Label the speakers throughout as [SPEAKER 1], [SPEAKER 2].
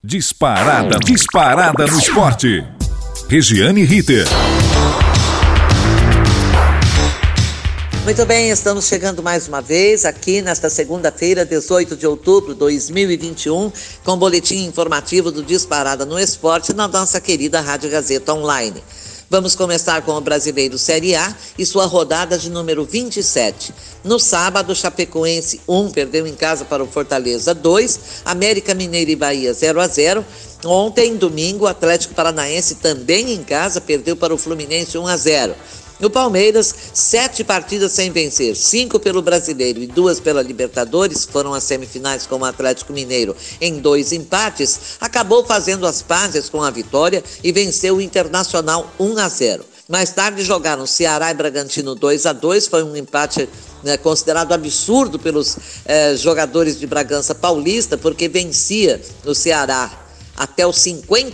[SPEAKER 1] Disparada no esporte. Regiane Ritter.
[SPEAKER 2] Muito bem, estamos chegando mais uma vez aqui nesta segunda-feira, 18 de outubro de 2021, com o boletim informativo do Disparada no Esporte na nossa querida Rádio Gazeta Online. Vamos começar com o Brasileiro Série A e sua rodada de número 27. No sábado, Chapecoense 1 perdeu em casa para o Fortaleza 2, América Mineiro e Bahia 0-0. Ontem, domingo, o Atlético Paranaense também em casa perdeu para o Fluminense 1-0. No Palmeiras, 7 partidas sem vencer, 5 pelo Brasileiro e 2 pela Libertadores, foram as semifinais com o Atlético Mineiro em 2 empates, acabou fazendo as pazes com a vitória e venceu o Internacional 1-0. Mais tarde jogaram Ceará e Bragantino 2-2, foi um empate considerado absurdo pelos jogadores de Bragança Paulista, porque vencia o Ceará até os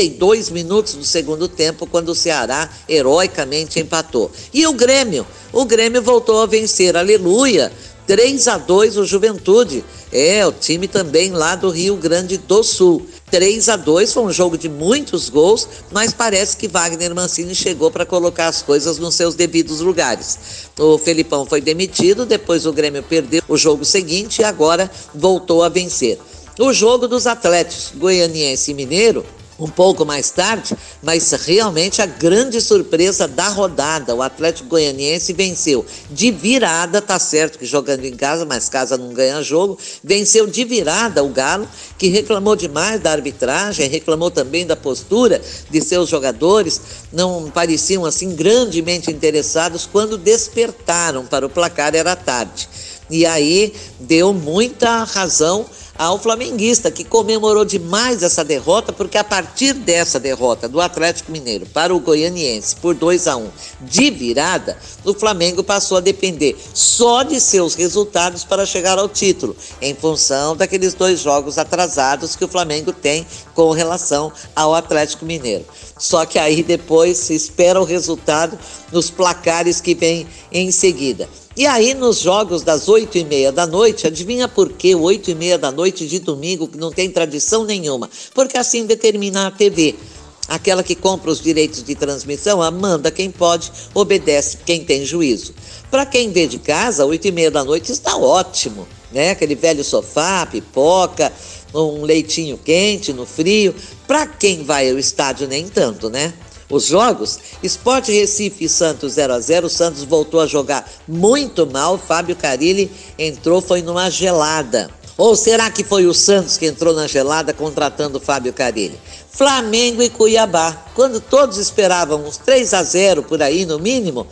[SPEAKER 2] 52 minutos do segundo tempo, quando o Ceará heroicamente empatou. E o Grêmio voltou a vencer, aleluia, 3-2 o Juventude, o time também lá do Rio Grande do Sul. 3-2, foi um jogo de muitos gols, mas parece que Wagner Mancini chegou para colocar as coisas nos seus devidos lugares. O Felipão foi demitido, depois o Grêmio perdeu o jogo seguinte e agora voltou a vencer. O jogo dos Atléticos Goianiense e Mineiro, um pouco mais tarde, mas realmente a grande surpresa da rodada. O Atlético Goianiense venceu de virada, tá certo que jogando em casa, mas casa não ganha jogo, venceu de virada o Galo, que reclamou demais da arbitragem, reclamou também da postura de seus jogadores, não pareciam assim grandemente interessados. Quando despertaram para o placar era tarde. E aí deu muita razão ao flamenguista, que comemorou demais essa derrota, porque a partir dessa derrota do Atlético Mineiro para o Goianiense por 2-1 de virada, o Flamengo passou a depender só de seus resultados para chegar ao título, em função daqueles 2 jogos atrasados que o Flamengo tem com relação ao Atlético Mineiro. Só que aí depois se espera o resultado nos placares que vem em seguida. E aí nos jogos das 8h30 da noite, adivinha por que 8h30 da noite de domingo, que não tem tradição nenhuma? Porque assim determina a TV. Aquela que compra os direitos de transmissão, manda quem pode, obedece quem tem juízo. Para quem vê de casa, 8h30 da noite está ótimo, né? Aquele velho sofá, pipoca, um leitinho quente no frio. Para quem vai ao estádio, nem tanto, né? Os jogos, Sport Recife e Santos 0-0, o Santos voltou a jogar muito mal, Fábio Carille entrou, foi numa gelada. Ou será que foi o Santos que entrou na gelada contratando o Fábio Carille? Flamengo e Cuiabá, quando todos esperavam uns 3-0 por aí no mínimo,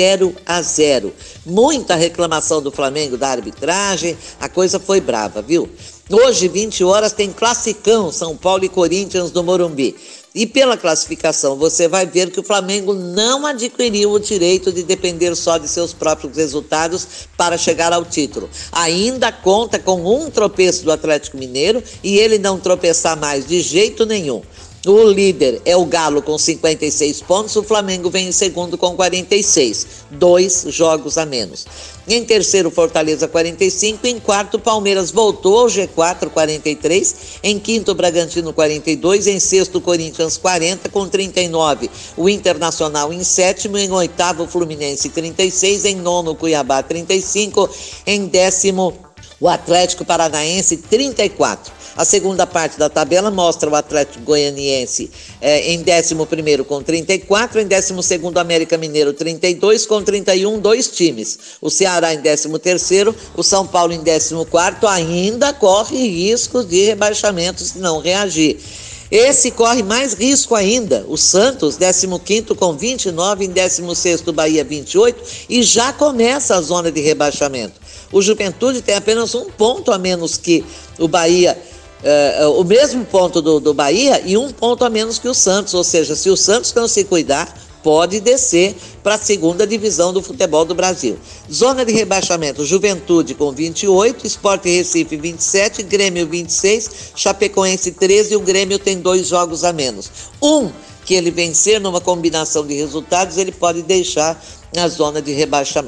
[SPEAKER 2] 0-0. Muita reclamação do Flamengo da arbitragem, a coisa foi brava, viu? Hoje, 20 horas, tem classicão, São Paulo e Corinthians do Morumbi. E pela classificação você vai ver que o Flamengo não adquiriu o direito de depender só de seus próprios resultados para chegar ao título. Ainda conta com um tropeço do Atlético Mineiro e ele não tropeçar mais de jeito nenhum. O líder é o Galo com 56 pontos, o Flamengo vem em segundo com 46, 2 jogos a menos. Em terceiro, Fortaleza 45, em quarto, Palmeiras voltou ao G4 43, em quinto, Bragantino 42, em sexto, Corinthians 40 com 39, o Internacional em sétimo, em oitavo, Fluminense 36, em nono, Cuiabá 35, em décimo, o Atlético Paranaense 34. A segunda parte da tabela mostra o Atlético Goianiense em 11º com 34, em 12º América Mineiro 32 com 31, 2 times. O Ceará em 13º, o São Paulo em 14º, ainda corre riscos de rebaixamento se não reagir. Esse corre mais risco ainda, o Santos, 15º com 29, em 16º Bahia 28 e já começa a zona de rebaixamento. O Juventude tem apenas um ponto a menos que o Bahia, o mesmo ponto do Bahia e um ponto a menos que o Santos, ou seja, se o Santos não se cuidar, pode descer para a segunda divisão do futebol do Brasil. Zona de rebaixamento, Juventude com 28, Sport Recife 27, Grêmio 26, Chapecoense 13, o Grêmio tem 2 jogos a menos. Que ele vencer numa combinação de resultados, ele pode deixar na zona de rebaixamento.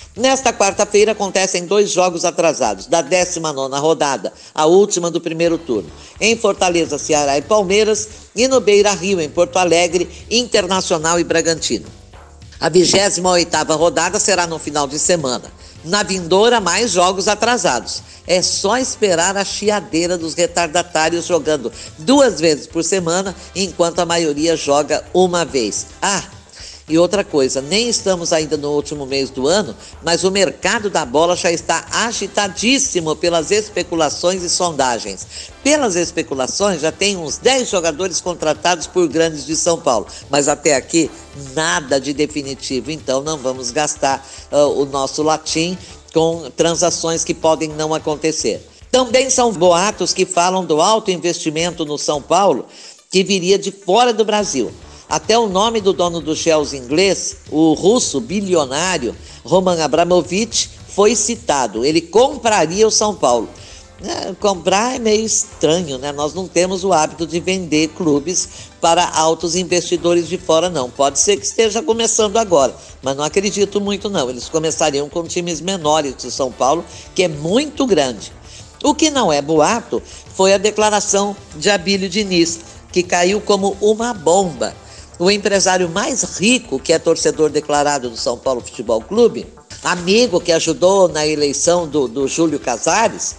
[SPEAKER 2] Nesta quarta-feira acontecem 2 jogos atrasados, da 19ª rodada, a última do primeiro turno. Em Fortaleza, Ceará e Palmeiras, e no Beira-Rio, em Porto Alegre, Internacional e Bragantino. A 28ª rodada será no final de semana. Na vindoura, mais jogos atrasados. É só esperar a chiadeira dos retardatários jogando 2 vezes por semana, enquanto a maioria joga uma vez. E outra coisa, nem estamos ainda no último mês do ano, mas o mercado da bola já está agitadíssimo pelas especulações e sondagens. Pelas especulações, já tem uns 10 jogadores contratados por grandes de São Paulo, mas até aqui nada de definitivo, então não vamos gastar o nosso latim com transações que podem não acontecer. Também são boatos que falam do alto investimento no São Paulo, que viria de fora do Brasil. Até o nome do dono do Chelsea inglês, o russo bilionário Roman Abramovich, foi citado. Ele compraria o São Paulo. Comprar é meio estranho, né? Nós não temos o hábito de vender clubes para altos investidores de fora, não. Pode ser que esteja começando agora, mas não acredito muito, não. Eles começariam com times menores de São Paulo, que é muito grande. O que não é boato foi a declaração de Abílio Diniz, que caiu como uma bomba. O empresário mais rico, que é torcedor declarado do São Paulo Futebol Clube, amigo que ajudou na eleição do Júlio Casares,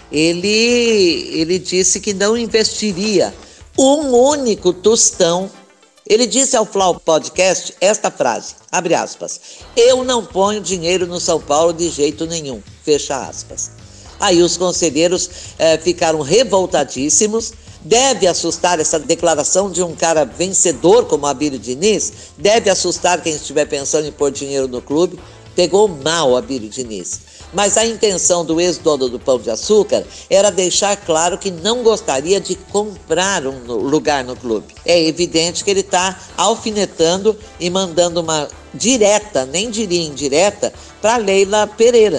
[SPEAKER 2] ele disse que não investiria um único tostão. Ele disse ao Flow Podcast esta frase, abre aspas, eu não ponho dinheiro no São Paulo de jeito nenhum, fecha aspas. Aí os conselheiros ficaram revoltadíssimos. Deve assustar essa declaração de um cara vencedor como Abílio Diniz? Deve assustar quem estiver pensando em pôr dinheiro no clube? Pegou mal Abílio Diniz. Mas a intenção do ex-dono do Pão de Açúcar era deixar claro que não gostaria de comprar um lugar no clube. É evidente que ele está alfinetando e mandando uma direta, nem diria indireta, para Leila Pereira.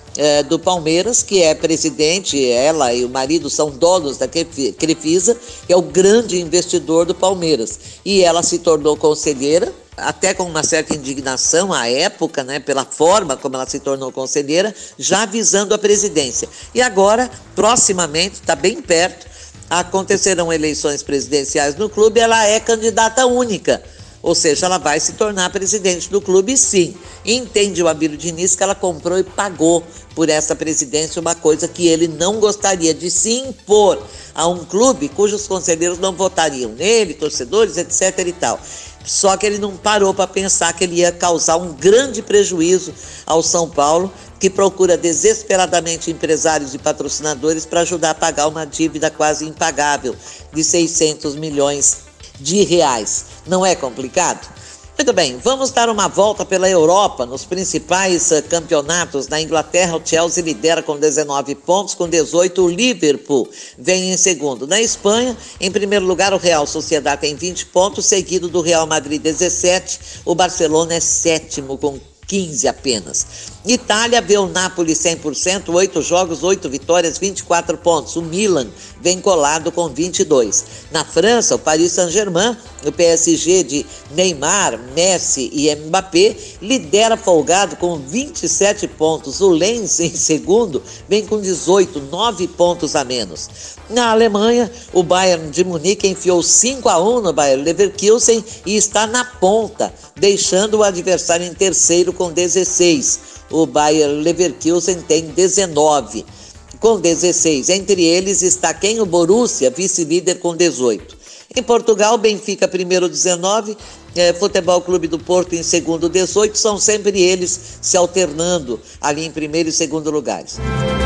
[SPEAKER 2] Do Palmeiras, que é presidente, ela e o marido são donos da Crefisa, que é o grande investidor do Palmeiras. E ela se tornou conselheira, até com uma certa indignação à época, né, pela forma como ela se tornou conselheira, já visando a presidência. E agora, proximamente, está bem perto, acontecerão eleições presidenciais no clube, ela é candidata única. Ou seja, ela vai se tornar presidente do clube, sim. Entende o Abílio Diniz que ela comprou e pagou por essa presidência, uma coisa que ele não gostaria de se impor a um clube cujos conselheiros não votariam nele, torcedores, etc. e tal. Só que ele não parou para pensar que ele ia causar um grande prejuízo ao São Paulo, que procura desesperadamente empresários e patrocinadores para ajudar a pagar uma dívida quase impagável de 600 milhões de reais. Não é complicado? Muito bem, vamos dar uma volta pela Europa. Nos principais campeonatos, na Inglaterra, o Chelsea lidera com 19 pontos, com 18 o Liverpool vem em segundo. Na Espanha, em primeiro lugar, o Real Sociedad tem 20 pontos, seguido do Real Madrid 17, o Barcelona é sétimo com 15 apenas. Itália vê o Napoli 100%, 8 jogos, 8 vitórias, 24 pontos. O Milan vem colado com 22. Na França, o Paris Saint-Germain, o PSG de Neymar, Messi e Mbappé, lidera folgado com 27 pontos. O Lens, em segundo, vem com 18, 9 pontos a menos. Na Alemanha, o Bayern de Munique enfiou 5-1 no Bayer Leverkusen e está na ponta, deixando o adversário em terceiro com 16. O Bayer Leverkusen tem 19, com 16. Entre eles está quem? O Borussia, vice-líder com 18. Em Portugal, Benfica primeiro 19, Futebol Clube do Porto em segundo 18. São sempre eles se alternando ali em primeiro e segundo lugares.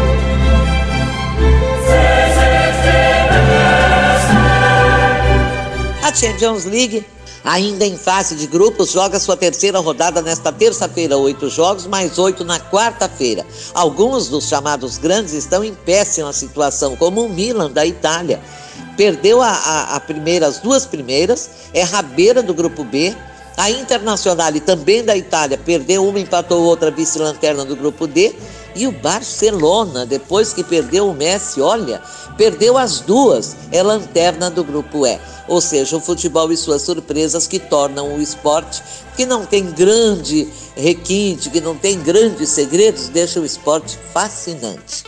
[SPEAKER 2] A Champions League, ainda em fase de grupos, joga sua terceira rodada nesta terça-feira, 8 jogos, mais 8 na quarta-feira. Alguns dos chamados grandes estão em péssima situação, como o Milan da Itália. Perdeu as duas primeiras, é rabeira do grupo B. A Internazionale, também da Itália, perdeu uma, empatou outra, vice-lanterna do grupo D. E o Barcelona, depois que perdeu o Messi, olha, perdeu as duas, é lanterna do grupo E. ou seja, o futebol e suas surpresas que tornam o esporte, que não tem grande requinte, que não tem grandes segredos, deixa o esporte fascinante.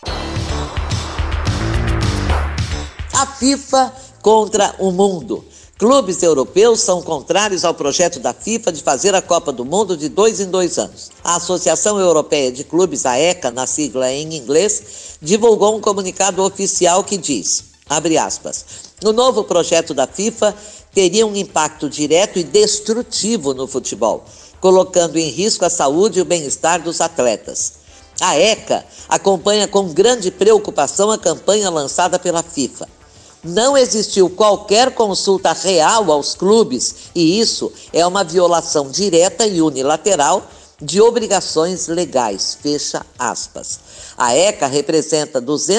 [SPEAKER 2] A FIFA contra o mundo. Clubes europeus são contrários ao projeto da FIFA de fazer a Copa do Mundo de 2 em 2 anos. A Associação Europeia de Clubes, a ECA, na sigla em inglês, divulgou um comunicado oficial que diz, abre aspas, o novo projeto da FIFA teria um impacto direto e destrutivo no futebol, colocando em risco a saúde e o bem-estar dos atletas. A ECA acompanha com grande preocupação a campanha lançada pela FIFA. Não existiu qualquer consulta real aos clubes e isso é uma violação direta e unilateral de obrigações legais, fecha aspas. A ECA representa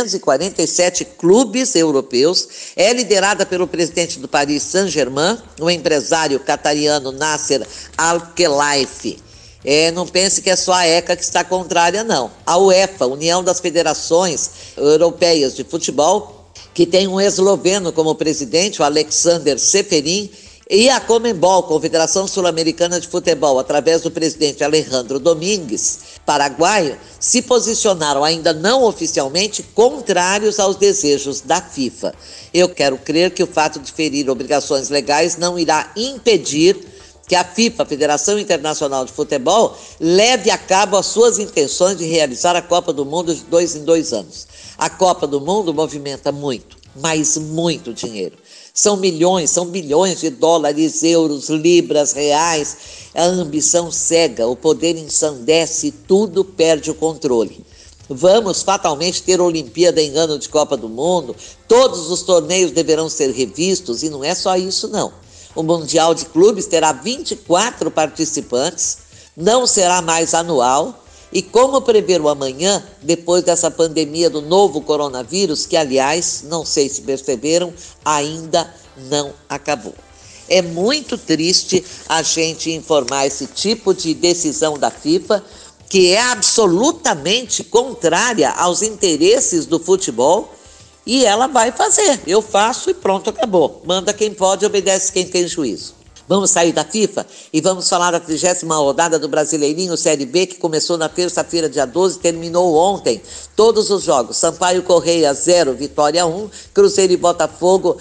[SPEAKER 2] 247 clubes europeus, é liderada pelo presidente do Paris Saint-Germain, o empresário qatariano Nasser Al-Khelaifi. Não pense que é só a ECA que está contrária, não. A UEFA, União das Federações Europeias de Futebol, que tem um esloveno como presidente, o Alexander Seferin, e a Conmebol, Confederação Sul-Americana de Futebol, através do presidente Alejandro Domingues, paraguaio, se posicionaram ainda não oficialmente contrários aos desejos da FIFA. Eu quero crer que o fato de ferir obrigações legais não irá impedir que a FIFA, Federação Internacional de Futebol, leve a cabo as suas intenções de realizar a Copa do Mundo de 2 em 2 anos. A Copa do Mundo movimenta muito, mas muito dinheiro. São milhões, são bilhões de dólares, euros, libras, reais. A ambição cega, o poder ensandece, tudo perde o controle. Vamos fatalmente ter Olimpíada em ano de Copa do Mundo, todos os torneios deverão ser revistos e não é só isso não. O Mundial de Clubes terá 24 participantes, não será mais anual. E como prever o amanhã, depois dessa pandemia do novo coronavírus, que, aliás, não sei se perceberam, ainda não acabou. É muito triste a gente informar esse tipo de decisão da FIFA, que é absolutamente contrária aos interesses do futebol, e ela vai fazer. Eu faço e pronto, acabou. Manda quem pode, obedece quem tem juízo. Vamos sair da FIFA e vamos falar da 30ª rodada do Brasileirinho Série B, que começou na terça-feira, dia 12, e terminou ontem. Todos os jogos, Sampaio Correia 0, Vitória 1, Cruzeiro e Botafogo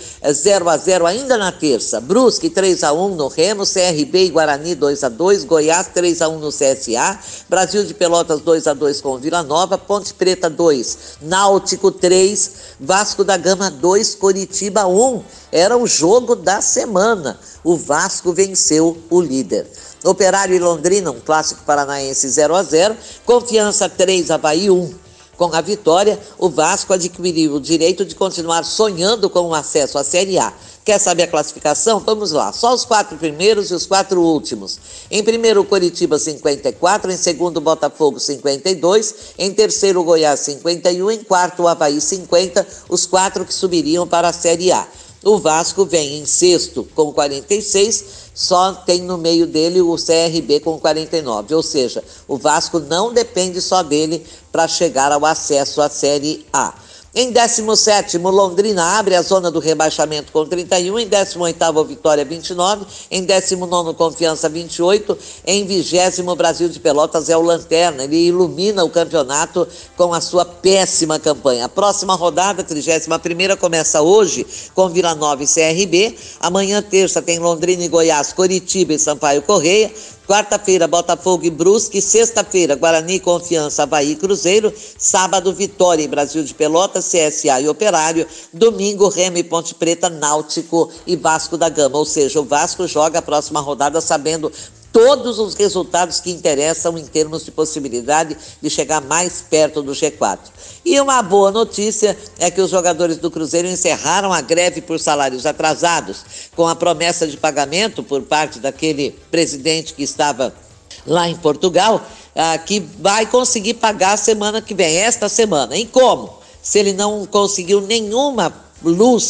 [SPEAKER 2] 0-0 ainda na terça. Brusque 3-1 no Remo, CRB e Guarani 2-2, Goiás 3-1 no CSA, Brasil de Pelotas 2-2 com Vila Nova, Ponte Preta 2, Náutico 3, Vasco da Gama 2, Coritiba 1. Era o jogo da semana. O Vasco venceu o líder. Operário e Londrina, um clássico paranaense 0-0. Confiança 3, Avaí 1. Com a vitória, o Vasco adquiriu o direito de continuar sonhando com o acesso à Série A. Quer saber a classificação? Vamos lá. Só os 4 primeiros e os 4 últimos. Em primeiro, o Coritiba, 54. Em segundo, o Botafogo, 52. Em terceiro, o Goiás, 51. Em quarto, o Avaí, 50. Os 4 que subiriam para a Série A. O Vasco vem em sexto com 46, só tem no meio dele o CRB com 49. Ou seja, o Vasco não depende só dele para chegar ao acesso à Série A. Em 17º, Londrina abre a zona do rebaixamento com 31. Em 18º, Vitória 29. Em 19º, Confiança 28. Em 20º, Brasil de Pelotas é o lanterna. Ele ilumina o campeonato com a sua péssima campanha. A próxima rodada, 31ª, começa hoje com Vila Nova e CRB. Amanhã, terça, tem Londrina e Goiás, Coritiba e Sampaio Correia. Quarta-feira, Botafogo e Brusque. Sexta-feira, Guarani, Confiança, Avaí e Cruzeiro. Sábado, Vitória e Brasil de Pelotas, CSA e Operário. Domingo, Remo e Ponte Preta, Náutico e Vasco da Gama. Ou seja, o Vasco joga a próxima rodada sabendo todos os resultados que interessam em termos de possibilidade de chegar mais perto do G4. E uma boa notícia é que os jogadores do Cruzeiro encerraram a greve por salários atrasados, com a promessa de pagamento por parte daquele presidente que estava lá em Portugal, que vai conseguir pagar a semana que vem, esta semana. E como? Se ele não conseguiu nenhuma luz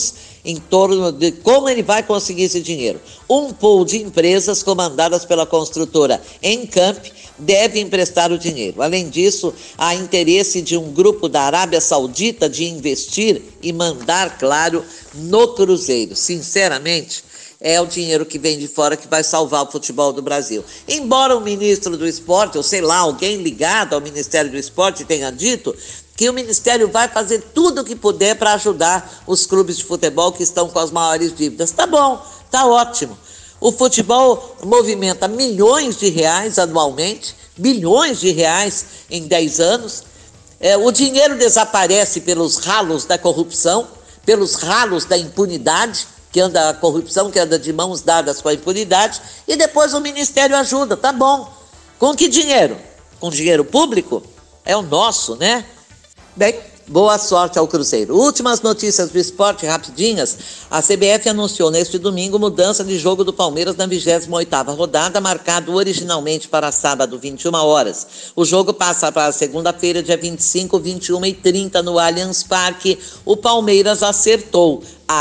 [SPEAKER 2] em torno de como ele vai conseguir esse dinheiro. Um pool de empresas comandadas pela construtora Encamp deve emprestar o dinheiro. Além disso, há interesse de um grupo da Arábia Saudita de investir e mandar, claro, no Cruzeiro. Sinceramente, é o dinheiro que vem de fora que vai salvar o futebol do Brasil. Embora o ministro do Esporte, ou sei lá, alguém ligado ao Ministério do Esporte tenha dito que o Ministério vai fazer tudo o que puder para ajudar os clubes de futebol que estão com as maiores dívidas. Tá bom, tá ótimo. O futebol movimenta milhões de reais anualmente, bilhões de reais em 10 anos. O dinheiro desaparece pelos ralos da corrupção, pelos ralos da impunidade, a corrupção que anda de mãos dadas com a impunidade, e depois o Ministério ajuda, tá bom. Com que dinheiro? Com dinheiro público? É o nosso, né? Bem, boa sorte ao Cruzeiro. Últimas notícias do esporte, rapidinhas. A CBF anunciou neste domingo mudança de jogo do Palmeiras na 28ª rodada, marcado originalmente para sábado, 21 horas. O jogo passa para segunda-feira, dia 25, 21h30, no Allianz Parque. O Palmeiras aceitou.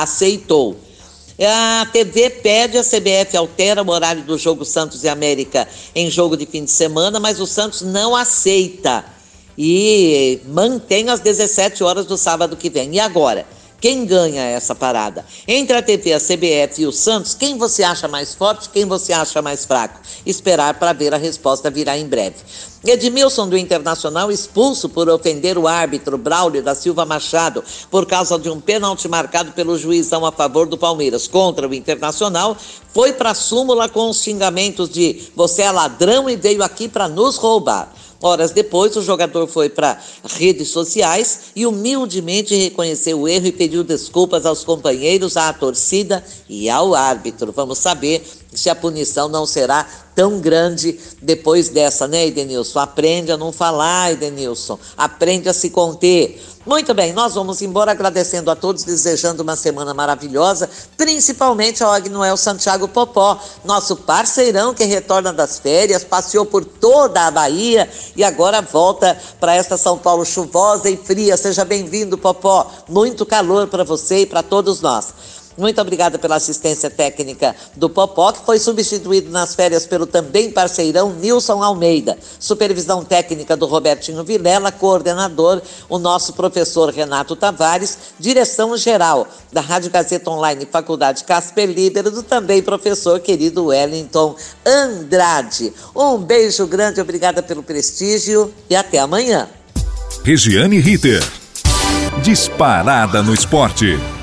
[SPEAKER 2] A TV pede, a CBF altera o horário do jogo Santos e América em jogo de fim de semana, mas o Santos não aceita e mantém às 17 horas do sábado que vem. E agora? Quem ganha essa parada? Entre a TV, a CBF e o Santos, quem você acha mais forte, quem você acha mais fraco? Esperar para ver, a resposta virá em breve. Edmilson do Internacional, expulso por ofender o árbitro Braulio da Silva Machado por causa de um pênalti marcado pelo juizão a favor do Palmeiras contra o Internacional, foi para a súmula com os xingamentos de "você é ladrão e veio aqui para nos roubar". Horas depois, o jogador foi para redes sociais e humildemente reconheceu o erro e pediu desculpas aos companheiros, à torcida e ao árbitro. Vamos saber se a punição não será tão grande depois dessa, né, Edenilson? Aprende a não falar, Edenilson. Aprende a se conter. Muito bem, nós vamos embora agradecendo a todos, desejando uma semana maravilhosa, principalmente ao Agnoel Santiago Popó, nosso parceirão que retorna das férias, passeou por toda a Bahia e agora volta para esta São Paulo chuvosa e fria. Seja bem-vindo, Popó. Muito calor para você e para todos nós. Muito obrigada pela assistência técnica do Popó, que foi substituído nas férias pelo também parceirão Nilson Almeida. Supervisão técnica do Robertinho Vilela, coordenador, o nosso professor Renato Tavares, direção geral da Rádio Gazeta Online Faculdade Casper Líbero, do também professor querido Wellington Andrade. Um beijo grande, obrigada pelo prestígio e até amanhã.
[SPEAKER 1] Regiane Ritter. Disparada no esporte.